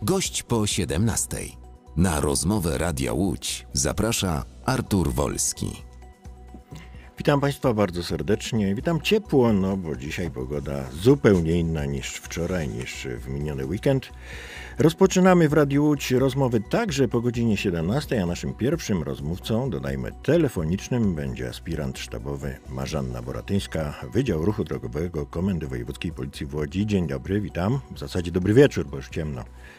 Gość po 17. Na rozmowę Radia Łódź zaprasza Artur Wolski. Witam Państwa bardzo serdecznie. Witam ciepło, bo dzisiaj pogoda zupełnie inna niż wczoraj, niż w miniony weekend. Rozpoczynamy w Radiu Łódź rozmowy także po godzinie 17, a naszym pierwszym rozmówcą, dodajmy telefonicznym, będzie aspirant sztabowy Marzanna Boratyńska, Wydział Ruchu Drogowego Komendy Wojewódzkiej Policji w Łodzi. Dzień dobry, witam. W zasadzie dobry wieczór, bo już ciemno.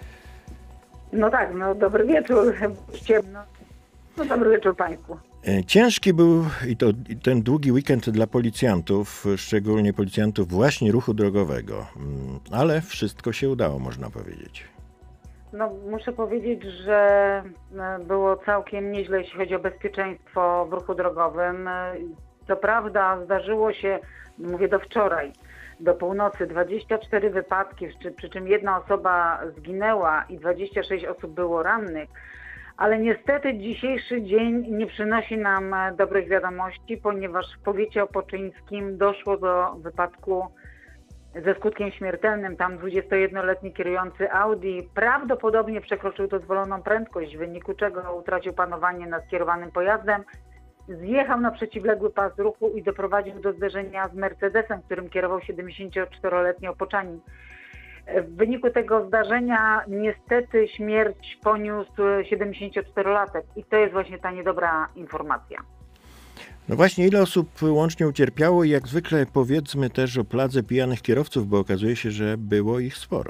Dobry wieczór, ciemno. Dobry wieczór Państwu. Ciężki był i ten długi weekend dla policjantów, szczególnie policjantów właśnie ruchu drogowego, ale wszystko się udało, można powiedzieć. Muszę powiedzieć, że było całkiem nieźle, jeśli chodzi o bezpieczeństwo w ruchu drogowym. Co prawda zdarzyło się, mówię do wczoraj, do północy 24 wypadki, przy czym jedna osoba zginęła i 26 osób było rannych. Ale niestety dzisiejszy dzień nie przynosi nam dobrych wiadomości, ponieważ w powiecie opoczyńskim doszło do wypadku ze skutkiem śmiertelnym. Tam 21-letni kierujący Audi prawdopodobnie przekroczył dozwoloną prędkość, w wyniku czego utracił panowanie nad kierowanym pojazdem, zjechał na przeciwległy pas ruchu i doprowadził do zderzenia z Mercedesem, którym kierował 74-letni Opoczanin. W wyniku tego zdarzenia niestety śmierć poniósł 74-latek i to jest właśnie ta niedobra informacja. No właśnie, ile osób łącznie ucierpiało i jak zwykle powiedzmy też o pladze pijanych kierowców, bo okazuje się, że było ich sporo.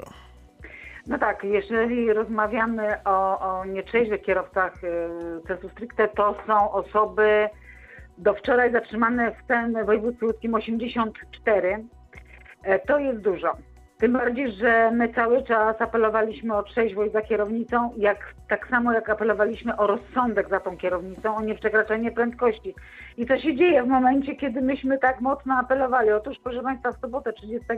Jeżeli rozmawiamy o nietrzeźwych kierowcach sensu stricte, to są osoby do wczoraj zatrzymane w tym województwie łódzkim 84. To jest dużo. Tym bardziej, że my cały czas apelowaliśmy o trzeźwość za kierownicą, tak samo jak apelowaliśmy o rozsądek za tą kierownicą, o nieprzekraczanie prędkości. I co się dzieje w momencie, kiedy myśmy tak mocno apelowali? Otóż, proszę Państwa, w sobotę 30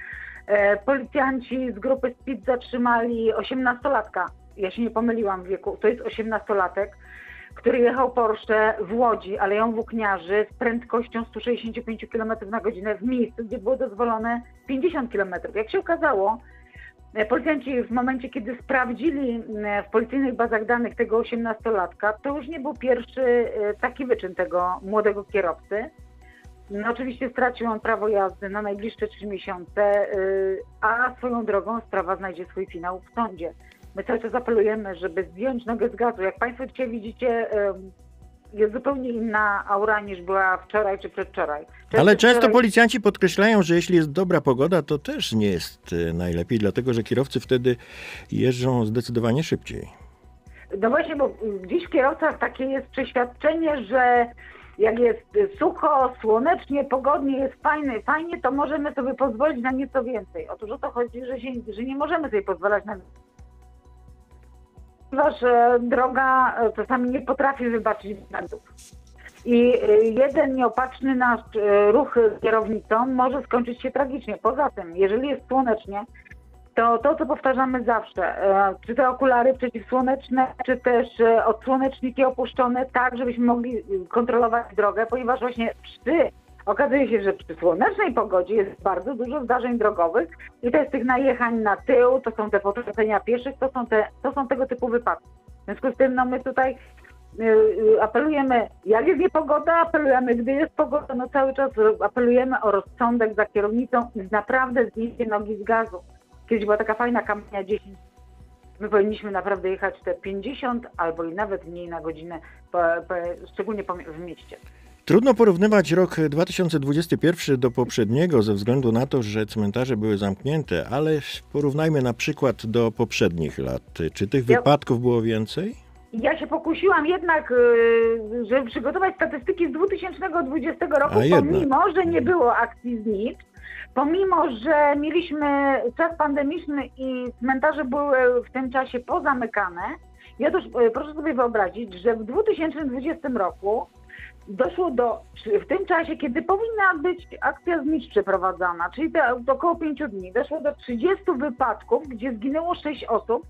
policjanci z grupy SPID zatrzymali 18-latka. Ja się nie pomyliłam w wieku, to jest 18-latek, który jechał Porsche w Łodzi, Aleją Włókniarzy z prędkością 165 km na godzinę w miejscu, gdzie było dozwolone 50 km. Jak się okazało, policjanci w momencie, kiedy sprawdzili w policyjnych bazach danych tego 18-latka, to już nie był pierwszy taki wyczyn tego młodego kierowcy. Oczywiście stracił on prawo jazdy na najbliższe 3 miesiące, a swoją drogą sprawa znajdzie swój finał w sądzie. My cały czas apelujemy, żeby zdjąć nogę z gazu. Jak Państwo dzisiaj widzicie, jest zupełnie inna aura niż była wczoraj czy przedwczoraj. Ale często policjanci podkreślają, że jeśli jest dobra pogoda, to też nie jest najlepiej, dlatego że kierowcy wtedy jeżdżą zdecydowanie szybciej. No właśnie, bo gdzieś w kierowcach takie jest przeświadczenie, że jak jest sucho, słonecznie, pogodnie, jest fajnie, to możemy sobie pozwolić na nieco więcej. Otóż o to chodzi, że nie możemy sobie pozwalać na więcej. Ponieważ droga czasami nie potrafi wybaczyć błędów. I jeden nieopatrzny nasz ruch kierownicą może skończyć się tragicznie. Poza tym, jeżeli jest słonecznie, to co powtarzamy zawsze, czy te okulary przeciwsłoneczne, czy też odsłoneczniki opuszczone, tak żebyśmy mogli kontrolować drogę, ponieważ właśnie okazuje się, że przy słonecznej pogodzie jest bardzo dużo zdarzeń drogowych i to jest tych najechań na tył, to są te potrącenia pieszych, to są tego typu wypadki. W związku z tym my tutaj apelujemy, jak jest niepogoda, apelujemy, gdy jest pogoda, cały czas apelujemy o rozsądek za kierownicą i naprawdę zdjęcie nogi z gazu. Kiedyś była taka fajna kampania 10. My powinniśmy naprawdę jechać te 50 albo i nawet mniej na godzinę, szczególnie w mieście. Trudno porównywać rok 2021 do poprzedniego ze względu na to, że cmentarze były zamknięte, ale porównajmy na przykład do poprzednich lat. Czy tych wypadków było więcej? Ja się pokusiłam jednak, żeby przygotować statystyki z 2020 roku, pomimo, że nie było akcji znicz, pomimo, że mieliśmy czas pandemiczny i cmentarze były w tym czasie pozamykane. Proszę sobie wyobrazić, że w 2020 roku doszło w tym czasie, kiedy powinna być akcja znicz przeprowadzana, czyli około 5 dni, doszło do 30 wypadków, gdzie zginęło 6 osób,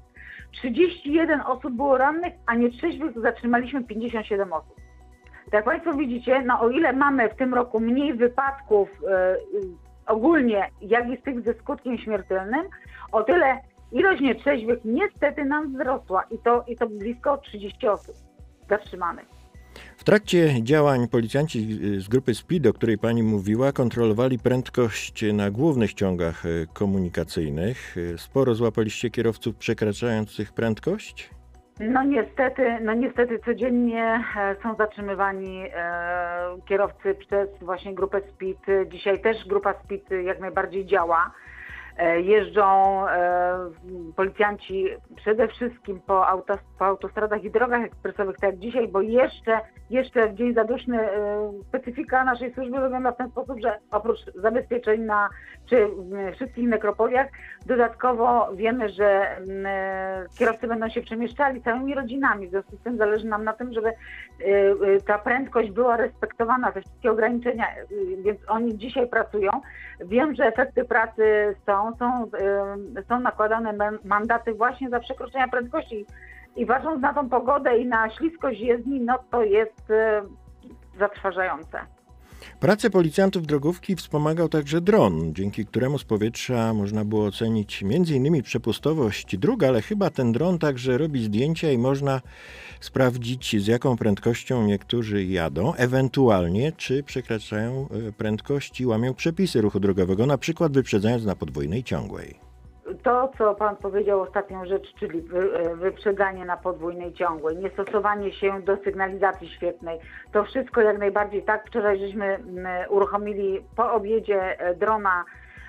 31 osób było rannych, a nietrzeźwych zatrzymaliśmy 57 osób. Tak jak Państwo widzicie, o ile mamy w tym roku mniej wypadków ogólnie, jak i z tych ze skutkiem śmiertelnym, o tyle ilość nietrzeźwych niestety nam wzrosła i to blisko 30 osób zatrzymanych. W trakcie działań policjanci z grupy SPID, o której pani mówiła, kontrolowali prędkość na głównych ciągach komunikacyjnych. Sporo złapaliście kierowców przekraczających prędkość? No niestety codziennie są zatrzymywani kierowcy przez właśnie grupę SPID. Dzisiaj też grupa SPID jak najbardziej działa. Jeżdżą policjanci przede wszystkim po autostradach i drogach ekspresowych, tak jak dzisiaj, bo jeszcze w dzień zaduszny specyfika naszej służby wygląda w ten sposób, że oprócz zabezpieczeń przy wszystkich nekropoliach, dodatkowo wiemy, że kierowcy będą się przemieszczali całymi rodzinami. W związku z tym zależy nam na tym, żeby ta prędkość była respektowana, te wszystkie ograniczenia, więc oni dzisiaj pracują. Wiem, że efekty pracy są nakładane mandaty właśnie za przekroczenia prędkości i patrząc na tą pogodę i na śliskość jezdni, no to jest zatrważające. Pracę policjantów drogówki wspomagał także dron, dzięki któremu z powietrza można było ocenić m.in. przepustowość dróg, ale chyba ten dron także robi zdjęcia i można sprawdzić, z jaką prędkością niektórzy jadą, ewentualnie czy przekraczają prędkość i łamią przepisy ruchu drogowego, na przykład wyprzedzając na podwójnej ciągłej. To, co pan powiedział, ostatnią rzecz, czyli wyprzedzanie na podwójnej ciągłej, niestosowanie się do sygnalizacji świetnej, to wszystko jak najbardziej tak. Wczoraj żeśmy uruchomili po obiedzie drona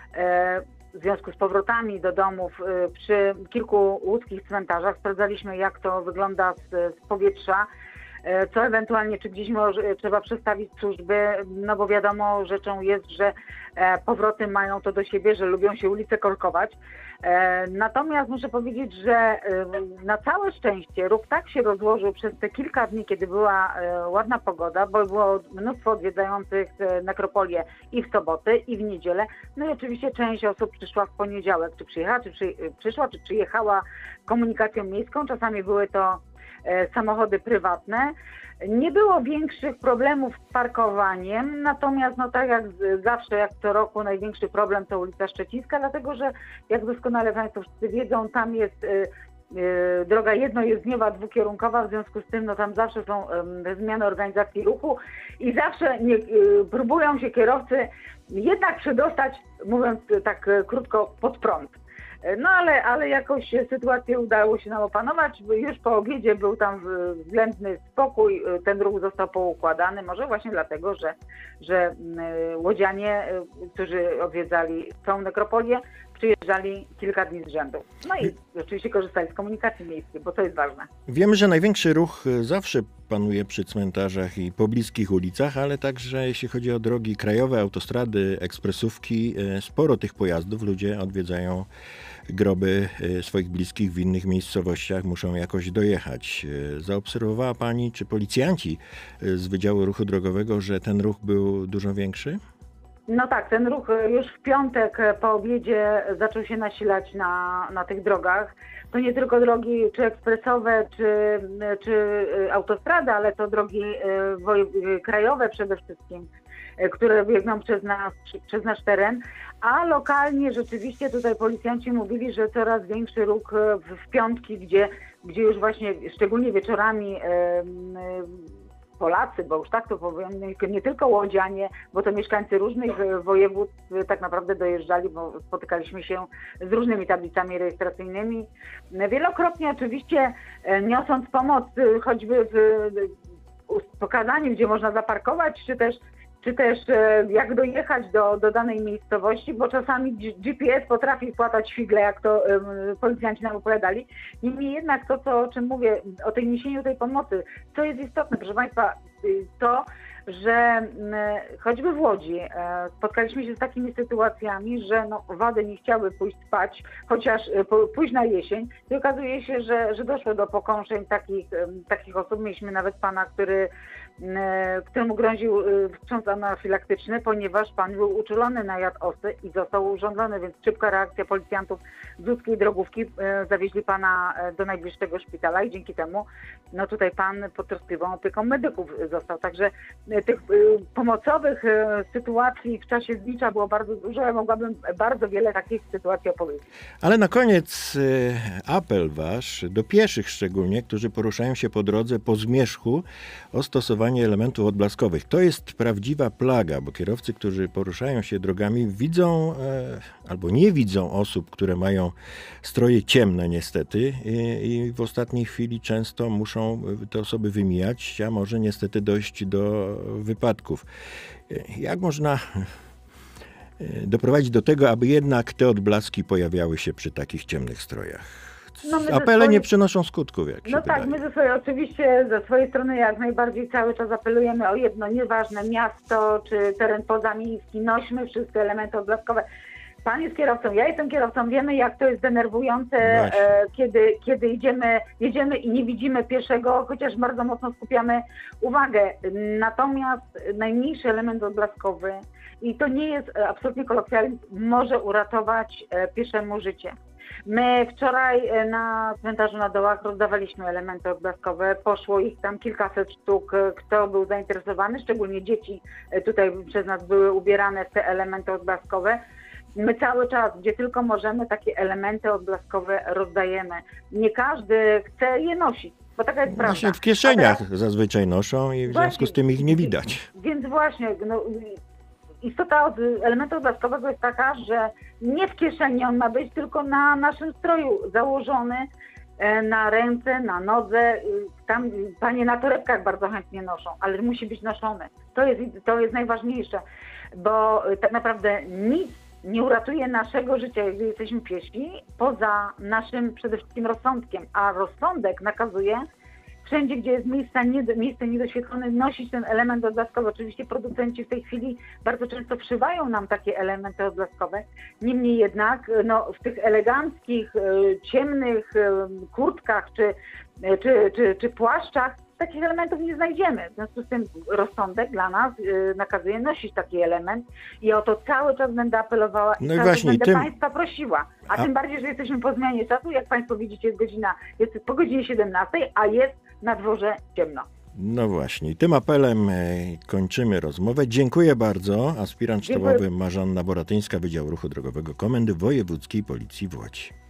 w związku z powrotami do domów przy kilku łódzkich cmentarzach. Sprawdzaliśmy, jak to wygląda z powietrza, co ewentualnie, czy gdzieś trzeba przestawić służby, no bo wiadomo, rzeczą jest, że powroty mają to do siebie, że lubią się ulice korkować. Natomiast muszę powiedzieć, że na całe szczęście ruch tak się rozłożył przez te kilka dni, kiedy była ładna pogoda, bo było mnóstwo odwiedzających nekropolię i w sobotę, i w niedzielę. No i oczywiście część osób przyszła w poniedziałek, czy przyjechała komunikacją miejską. Czasami były to samochody prywatne. Nie było większych problemów z parkowaniem, natomiast no tak jak zawsze, jak co roku, największy problem to ulica Szczecińska, dlatego że jak doskonale Państwo wszyscy wiedzą, tam jest droga jednojezdniowa, dwukierunkowa, w związku z tym no tam zawsze są zmiany organizacji ruchu i zawsze próbują się kierowcy jednak przedostać, mówiąc tak krótko, pod prąd. No ale jakoś sytuację udało się nam opanować. Już po obiedzie był tam względny spokój, ten ruch został poukładany, może właśnie dlatego, że łodzianie, którzy odwiedzali całą nekropolię, przyjeżdżali kilka dni z rzędu. No i oczywiście korzystali z komunikacji miejskiej, bo to jest ważne. Wiemy, że największy ruch zawsze panuje przy cmentarzach i pobliskich ulicach, ale także jeśli chodzi o drogi krajowe, autostrady, ekspresówki, sporo tych pojazdów. Ludzie odwiedzają groby swoich bliskich w innych miejscowościach, muszą jakoś dojechać. Zaobserwowała pani, czy policjanci z Wydziału Ruchu Drogowego, że ten ruch był dużo większy? No tak, ten ruch już w piątek po obiedzie zaczął się nasilać na tych drogach. To nie tylko drogi czy ekspresowe, czy autostrady, ale to drogi krajowe przede wszystkim, które biegną przez nasz teren. A lokalnie rzeczywiście tutaj policjanci mówili, że coraz większy ruch w piątki, gdzie już właśnie szczególnie wieczorami Polacy, bo już tak to powiem, nie tylko łodzianie, bo to mieszkańcy różnych województw tak naprawdę dojeżdżali, bo spotykaliśmy się z różnymi tablicami rejestracyjnymi. Wielokrotnie oczywiście niosąc pomoc choćby w pokazaniu, gdzie można zaparkować, czy też jak dojechać do danej miejscowości, bo czasami GPS potrafi płatać figle, jak to policjanci nam opowiadali. Niemniej jednak to, o czym mówię, o tej niesieniu tej pomocy, co jest istotne, proszę Państwa, to, że choćby w Łodzi spotkaliśmy się z takimi sytuacjami, że wady nie chciały pójść spać, chociaż późna jesień, i okazuje się, że doszło do pokąszeń takich osób. Mieliśmy nawet pana, który któremu groził wstrząs anafilaktyczny, ponieważ pan był uczulony na jad osy i został urządzony, więc szybka reakcja policjantów z łódzkiej drogówki zawieźli pana do najbliższego szpitala i dzięki temu tutaj pan pod troskliwą opieką medyków został. Także tych pomocowych sytuacji w czasie znicza było bardzo dużo. Ja mogłabym bardzo wiele takich sytuacji opowiedzieć. Ale na koniec apel wasz do pieszych szczególnie, którzy poruszają się po drodze po zmierzchu, o stosowanie elementów odblaskowych. To jest prawdziwa plaga, bo kierowcy, którzy poruszają się drogami, widzą albo nie widzą osób, które mają stroje ciemne niestety i w ostatniej chwili często muszą te osoby wymijać, a może niestety dojść do wypadków. Jak można doprowadzić do tego, aby jednak te odblaski pojawiały się przy takich ciemnych strojach? Apele nie przynoszą skutków, jak się wydaje. My ze swojej strony jak najbardziej cały czas apelujemy o jedno, nieważne miasto czy teren pozamiejski, nośmy wszyscy elementy odblaskowe. Pan jest kierowcą, ja jestem kierowcą, wiemy jak to jest denerwujące, kiedy jedziemy i nie widzimy pieszego, chociaż bardzo mocno skupiamy uwagę. Natomiast najmniejszy element odblaskowy, i to nie jest absolutnie kolokwializm, może uratować pieszemu życie. My wczoraj na cmentarzu na Dołach rozdawaliśmy elementy odblaskowe, poszło ich tam kilkaset sztuk, kto był zainteresowany, szczególnie dzieci tutaj przez nas były ubierane w te elementy odblaskowe. My cały czas, gdzie tylko możemy, takie elementy odblaskowe rozdajemy. Nie każdy chce je nosić, bo taka jest prawda. Właśnie w kieszeniach zazwyczaj noszą i w związku z tym ich nie widać. Więc właśnie, istota elementu odblaskowego jest taka, że nie w kieszeni on ma być, tylko na naszym stroju założony, na ręce, na nodze. Tam panie na torebkach bardzo chętnie noszą, ale musi być noszony. To jest najważniejsze, bo tak naprawdę nic nie uratuje naszego życia, jeżeli jesteśmy piesi, poza naszym przede wszystkim rozsądkiem, a rozsądek nakazuje wszędzie, gdzie jest miejsce niedoświetlone, nosić ten element odblaskowy. Oczywiście producenci w tej chwili bardzo często wszywają nam takie elementy odblaskowe. Niemniej jednak w tych eleganckich, ciemnych kurtkach czy płaszczach takich elementów nie znajdziemy. W związku z tym rozsądek dla nas nakazuje nosić taki element i o to cały czas będę apelowała i cały czas będę Państwa prosiła. A tym bardziej, że jesteśmy po zmianie czasu, jak Państwo widzicie, jest po godzinie 17, a jest na dworze ciemno. No właśnie, tym apelem kończymy rozmowę. Dziękuję bardzo. Aspirant sztabowy Marzanna Boratyńska, Wydział Ruchu Drogowego Komendy Wojewódzkiej Policji w Łodzi.